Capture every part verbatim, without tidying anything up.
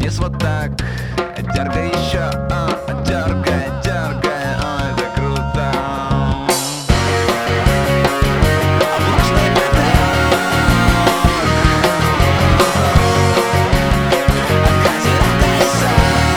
вниз вот так. Дергай еще, а, дергай, дергай, о, это круто. Влажный пятак, катит песок.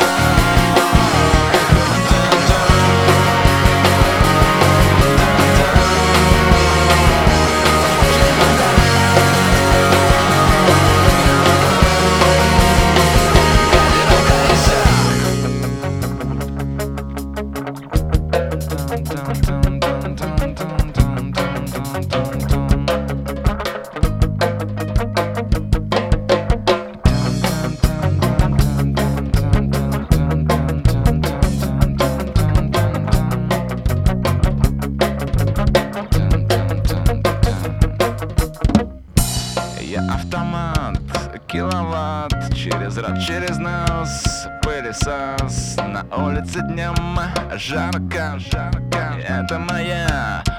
Я автомат, киловатт, через рот, через нос, пылесос. На улице днем жарко, жарко. Это моя